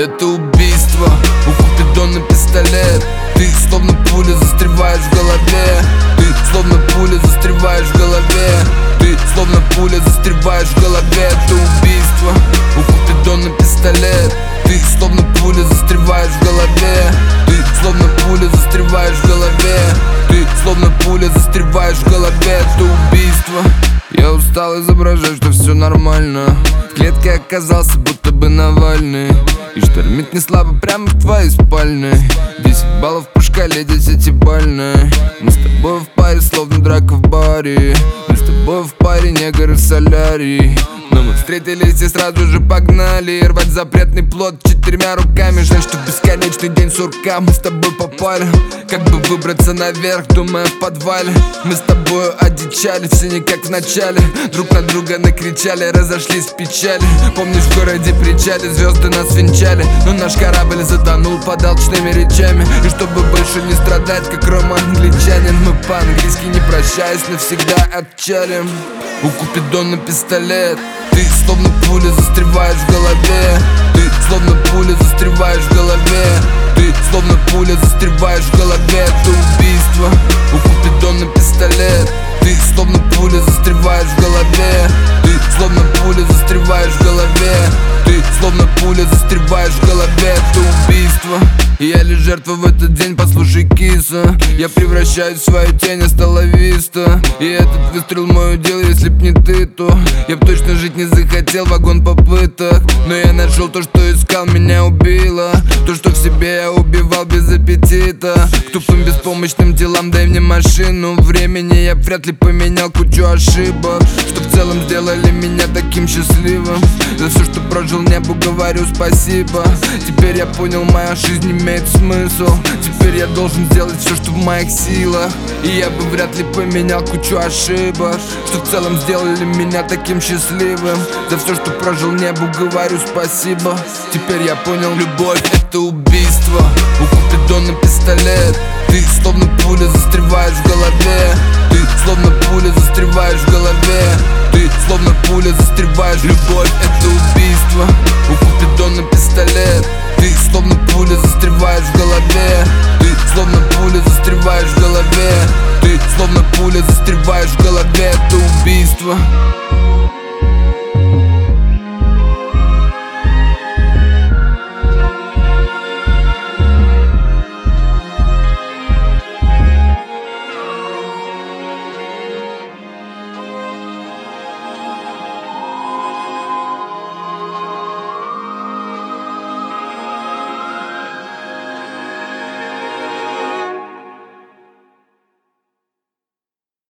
это убийство. У Купидона пистолет. Ты словно пуля застреваешь в голове. Ты словно пуля застреваешь в голове. Ты словно пуля застреваешь в голове. Это убийство. У Купидона пистолет. Ты словно пуля застреваешь в голове. Ты словно пуля застреваешь в голове. Ты словно пуля застреваешь в голове. Это убийство. Я устал изображать, что все нормально. В клетке оказался будто бы Навальный. И штормит не слабо прямо в твоей спальной. 10 баллов по шкале 10-бальной. Мы с тобой в паре, словно драка в баре. Мы с тобой в паре, не горы в солярий. Но мы встретились и сразу же погнали рвать запретный плод 4 руками. Жаль, что бесконечный день сурка. Мы с тобой попали, как бы выбраться наверх, думая в подвале. Мы с тобою одичали, все не как в начале. Друг на друга накричали, разошлись в печали. Помнишь, в городе причале звезды нас венчали. Но наш корабль затонул под алчными речами. И чтобы больше не страдать, как рома-англичанин, мы по-английски не прощаясь навсегда отчалим. У Купидона пистолет. Ты словно пуля застреваешь в голове. Ты словно пуля застреваешь в голове. Ты словно пуля застреваешь в голове. Это убийство. У Купидона пистолет. Ты словно пуля застреваешь в голове. Ты словно пуля застреваешь в голове. Ты словно пуля застреваешь в голове. Это убийство. И я лишь жертва в этот день, послушай, киса. Я превращаюсь в свою тень, асталависта. И этот выстрел мой удел, если б не ты, то я б точно жить не захотел, вагон попыток. Но я нашел то, что искал, меня убило. То, что в себе я убивал без аппетита. К тупым беспомощным делам дай мне машину времени. Я вряд ли поменял кучу ошибок, что в целом сделали меня таким счастливым. За все, что прожил, небу говорю спасибо. Теперь я понял, моя жизнь имеет смысл. Теперь я должен сделать все, что в моих силах. И я бы вряд ли поменял кучу ошибок, что в целом сделали меня таким счастливым. За все, что прожил, небу говорю спасибо. Теперь я понял, любовь это убийство. У Купидона пистолет. Ты словно пуля застреваешь в голове. Ты словно пуля застреваешь в голове. Ты словно пуля застреваешь. Любовь это убийство. У Купидона пистолет. Ты словно пуля застреваешь в голове. Ты словно пуля застреваешь в голове. Ты словно пуля застреваешь в голове. Это убийство.